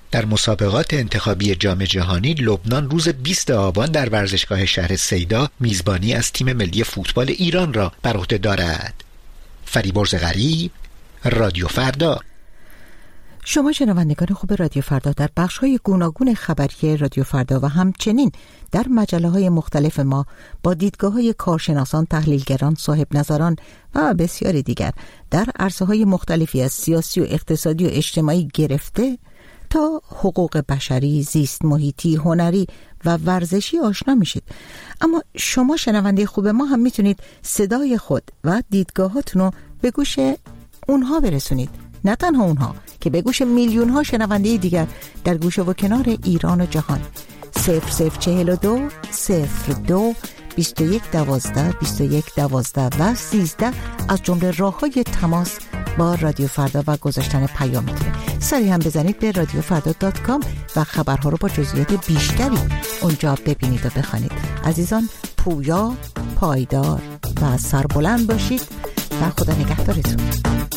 در مسابقات انتخابی جام جهانی لبنان روز 20 آبان در ورزشگاه شهر سیدا میزبانی از تیم ملی فوتبال ایران را بر عهده دارد. فریبرز غریب، رادیو فردا. شما شنوندگان خوب رادیو فردا در بخش‌های گوناگون خبری رادیو فردا و همچنین در مجله‌های مختلف ما با دیدگاه‌های کارشناسان، تحلیلگران، صاحب نظران و بسیاری دیگر در عرصه‌های مختلفی از سیاسی و اقتصادی و اجتماعی گرفته تا حقوق بشری، زیست محیطی، هنری و ورزشی آشنا میشید. اما شما شنونده خوب ما هم میتونید صدای خود و دیدگاهاتون رو به گوش اونها برسونید. نه تنها اونها که به گوش میلیون ها شنونده دیگر در گوشه و کنار ایران و جهان. 0042 02 21 12 21 12 و 13 از جمله راه‌های تماس با رادیو فردا و گذاشتن پیامتونه. سری هم بزنید به radiofrda.com و خبرها رو با جزئیات بیشتری اونجا ببینید و بخوانید. عزیزان، پویا، پایدار و سربلند باشید و خدا نگهدارتون.